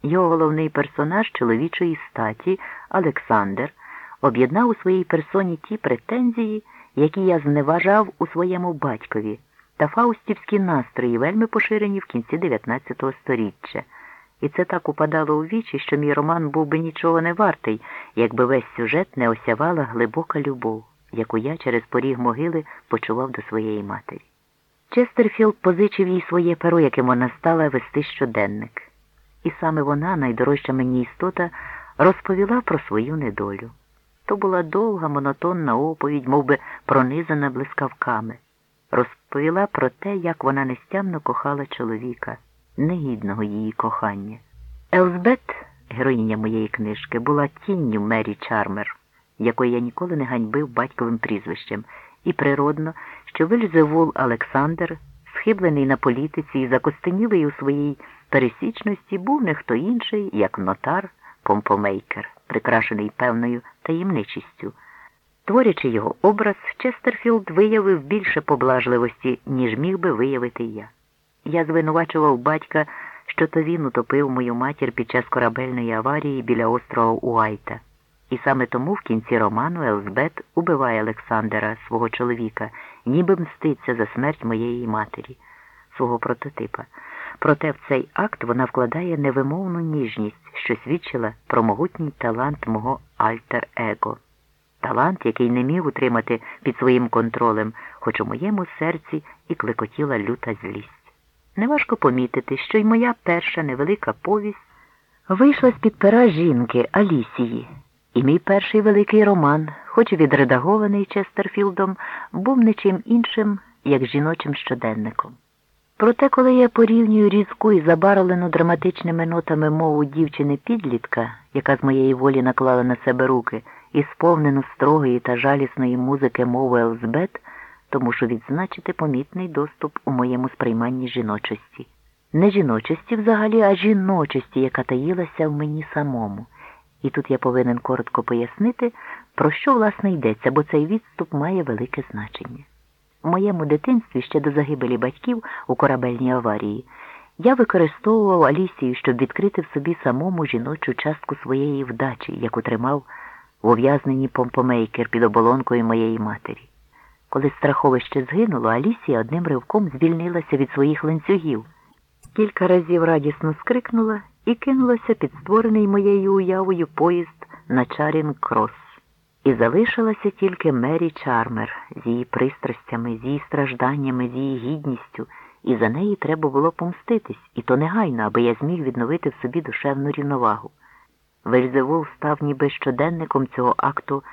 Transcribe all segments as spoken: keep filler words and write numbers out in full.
Його головний персонаж чоловічої статі, Олександр, об'єднав у своїй персоні ті претензії, які я зневажав у своєму батькові, та фаустівські настрої, вельми поширені в кінці дев'ятнадцятого сторіччя. І це так упадало у вічі, що мій роман був би нічого не вартий, якби весь сюжет не осявала глибока любов, яку я через поріг могили почував до своєї матері. Честерфілд позичив їй своє перо, яким вона стала вести щоденник. І саме вона, найдорожча мені істота, розповіла про свою недолю. То була довга, монотонна оповідь, мов би пронизана блискавками. Розповіла про те, як вона нестямно кохала чоловіка, негідного її кохання. Елзбет, героїня моєї книжки, була тінню Мері Чармер, якої я ніколи не ганьбив батьковим прізвищем, і природно, що Вельзевул Олександр, схиблений на політиці і закостенілий у своїй пересічності, був не хто інший, як нотар Помпомейкер, прикрашений певною таємничістю. Творячи його образ, Честерфілд виявив більше поблажливості, ніж міг би виявити я. Я звинувачував батька, що то він утопив мою матір під час корабельної аварії біля острова Уайта. І саме тому в кінці роману Елзбет убиває Олександра, свого чоловіка, ніби мститься за смерть моєї матері, свого прототипа. Проте в цей акт вона вкладає невимовну ніжність, що свідчила про могутній талант мого альтер-его. Талант, який не міг утримати під своїм контролем, хоч у моєму серці і клекотіла люта злість. Неважко помітити, що й моя перша невелика повість вийшла з-під пера жінки Алісії. І мій перший великий роман, хоч і відредагований Честерфілдом, був нічим іншим, як жіночим щоденником. Проте, коли я порівнюю різку і забарвлену драматичними нотами мову дівчини-підлітка, яка з моєї волі наклала на себе руки, і сповнену строгої та жалісної музики мову Елзбет, то мушу відзначити помітний доступ у моєму сприйманні жіночості. Не жіночості взагалі, а жіночості, яка таїлася в мені самому. І тут я повинен коротко пояснити, про що, власне, йдеться, бо цей відступ має велике значення. У моєму дитинстві, ще до загибелі батьків у корабельній аварії, я використовував Алісію, щоб відкрити в собі самому жіночу частку своєї вдачі, яку тримав в ув'язненні Помпомейкер під оболонкою моєї матері. Коли страховище згинуло, Алісія одним ривком звільнилася від своїх ланцюгів. Кілька разів радісно скрикнула і кинулася під створений моєю уявою поїзд на Чарінг-Крос. І залишилася тільки Мері Чармер з її пристрастями, з її стражданнями, з її гідністю, і за неї треба було помститись, і то негайно, аби я зміг відновити в собі душевну рівновагу. Вельзевул став ніби щоденником цього акту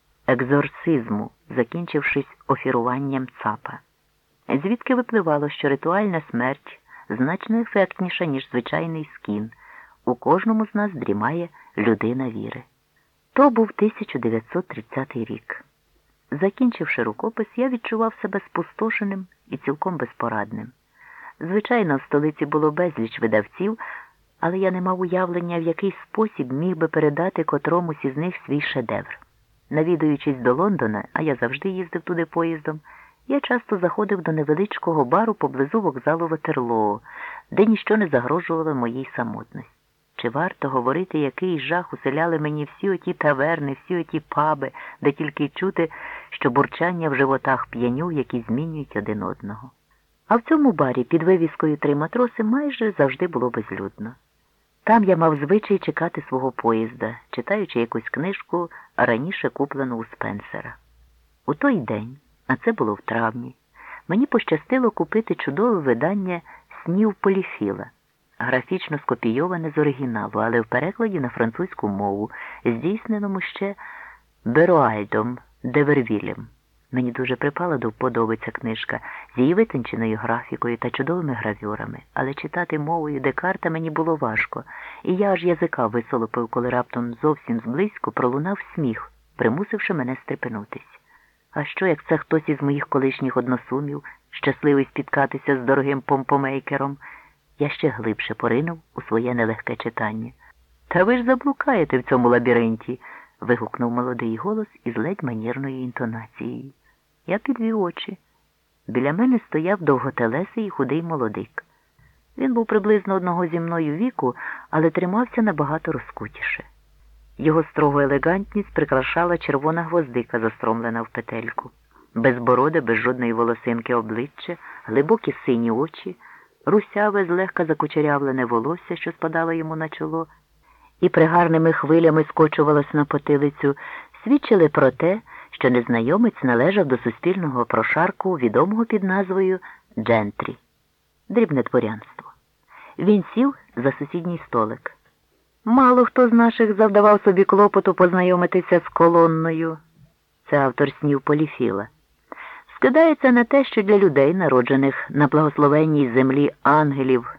екзорцизму, закінчившись офіруванням цапа. Звідки випливало, що ритуальна смерть значно ефектніша, ніж звичайний скін. У кожному з нас дрімає людина віри. То був тисяча дев'ятсот тридцятий рік. Закінчивши рукопис, я відчував себе спустошеним і цілком безпорадним. Звичайно, в столиці було безліч видавців, але я не мав уявлення, в який спосіб міг би передати котромусь із них свій шедевр. Навідуючись до Лондона, а я завжди їздив туди поїздом, я часто заходив до невеличкого бару поблизу вокзалу Ватерлоо, де ніщо не загрожувало моїй самотності. Чи варто говорити, який жах уселяли мені всі оті таверни, всі оті паби, де тільки чути, що бурчання в животах п'яню, які змінюють один одного. А в цьому барі під вивіскою «Три матроси» майже завжди було безлюдно. Там я мав звичай чекати свого поїзда, читаючи якусь книжку, раніше куплену у Спенсера. У той день, а це було в травні, мені пощастило купити чудове видання «Снів Поліфіла», графічно скопійоване з оригіналу, але в перекладі на французьку мову, здійсненому ще Беруальдом де Вервілем. Мені дуже припала до вподоби ця книжка з її витонченою графікою та чудовими гравюрами, але читати мовою Декарта мені було важко, і я аж язика висолопив, коли раптом зовсім зблизько пролунав сміх, примусивши мене стрепенутись. А що, як це хтось із моїх колишніх односумів, щасливий спіткатися з дорогим Помпомейкером? Я ще глибше поринув у своє нелегке читання. «Та ви ж заблукаєте в цьому лабіринті!» – вигукнув молодий голос із ледь манірною інтонацією. Я підвів очі. Біля мене стояв довготелесий і худий молодик. Він був приблизно одного зі мною віку, але тримався набагато розкутіше. Його строгу елегантність прикрашала червона гвоздика, застромлена в петельку. Безбороде, без жодної волосинки обличчя, глибокі сині очі, русяве, злегка закучерявлене волосся, що спадало йому на чоло, і пригарними хвилями скочувалось на потилицю, свідчили про те, що незнайомець належав до суспільного прошарку, відомого під назвою «джентрі» – дрібне дворянство. Він сів за сусідній столик. Мало хто з наших завдавав собі клопоту познайомитися з колонною. Це автор снів Поліфіла. Скидається на те, що для людей, народжених на благословенній землі ангелів,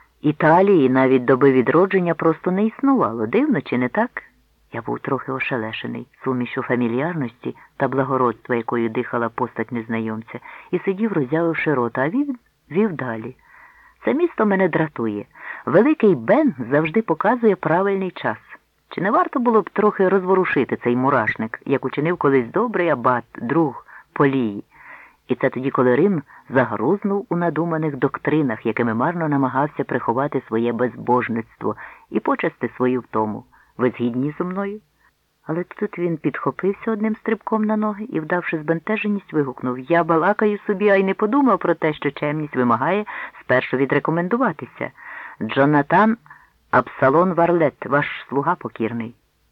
Італії навіть доби відродження просто не існувало. Дивно, чи не так? Я був трохи ошелешений сумішю фамільярності та благородства, якою дихала постать незнайомця, і сидів, роззявивши рота, а він вів далі. Це місто мене дратує. Великий Бен завжди показує правильний час. Чи не варто було б трохи розворушити цей мурашник, як учинив колись добрий абат, друг Полії? І це тоді, коли Рим загрузнув у надуманих доктринах, якими марно намагався приховати своє безбожництво і почасти свою втому. Ви згідні зі мною? Але тут він підхопився одним стрибком на ноги і, вдавши збентеженість, вигукнув: «Я балакаю собі, а й не подумав про те, що чемність вимагає спершу відрекомендуватися. Джонатан Абсалон Варлет, ваш слуга покірний».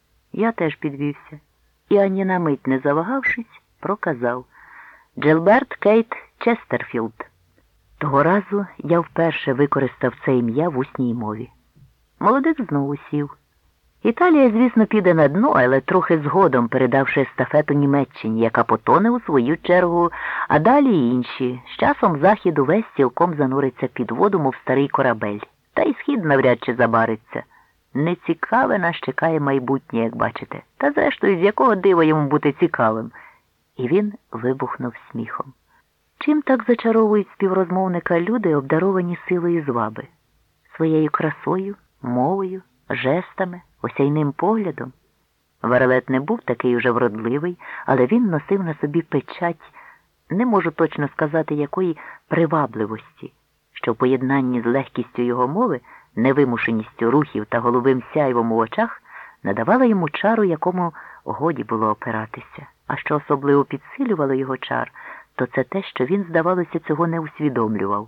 Я теж підвівся і, ані на мить не завагавшись, проказав: «Джелберт Кейт Честерфілд». Того разу я вперше використав це ім'я в усній мові. Молодик знову сів. Італія, звісно, піде на дно, але трохи згодом, передавши естафету Німеччині, яка потоне у свою чергу, а далі й інші. З часом Захід увесь цілком зануриться під воду, мов старий корабель. Та й Схід навряд чи забариться. Нецікаве нас чекає майбутнє, як бачите. Та зрештою, з якого дива йому бути цікавим? І він вибухнув сміхом. Чим так зачаровують співрозмовника люди, обдаровані силою зваби? Своєю красою, мовою, жестами, осяйним поглядом? Варлет не був такий уже вродливий, але він носив на собі печать, не можу точно сказати якої, привабливості, що в поєднанні з легкістю його мови, невимушеністю рухів та голубим сяйвом у очах надавала йому чару, якому годі було опиратися. А що особливо підсилювало його чар, то це те, що він, здавалося, цього не усвідомлював.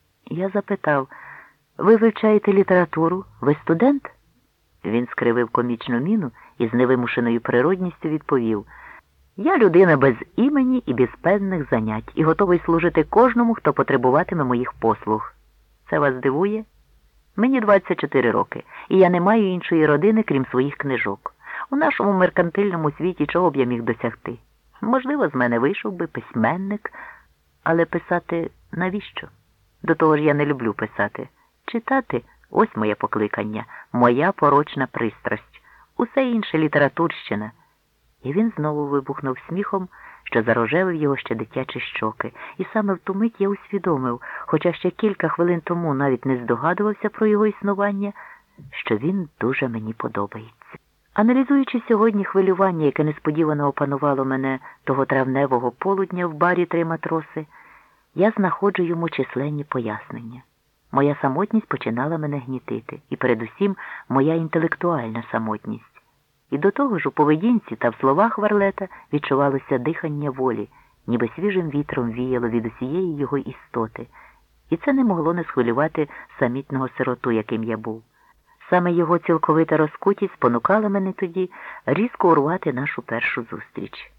Я запитав: «Ви вивчаєте літературу? Ви студент?» Він скривив комічну міну і з невимушеною природністю відповів: «Я людина без імені і без певних занять, і готовий служити кожному, хто потребуватиме моїх послуг. Це вас дивує? Мені двадцять чотири роки, і я не маю іншої родини, крім своїх книжок. У нашому меркантильному світі чого б я міг досягти? Можливо, з мене вийшов би письменник, але писати навіщо? До того ж я не люблю писати. Читати – ось моє покликання, моя порочна пристрасть. Усе інше – літературщина». І він знову вибухнув сміхом, що зарожевив його ще дитячі щоки. І саме в ту мить я усвідомив, хоча ще кілька хвилин тому навіть не здогадувався про його існування, що він дуже мені подобається. Аналізуючи сьогодні хвилювання, яке несподівано опанувало мене того травневого полудня в барі «Три матроси», я знаходжу йому численні пояснення. Моя самотність починала мене гнітити, і передусім моя інтелектуальна самотність. І до того ж у поведінці та в словах Варлета відчувалося дихання волі, ніби свіжим вітром віяло від усієї його істоти. І це не могло не схвилювати самітного сироту, яким я був. Саме його цілковита розкутість спонукала мене тоді різко урвати нашу першу зустріч.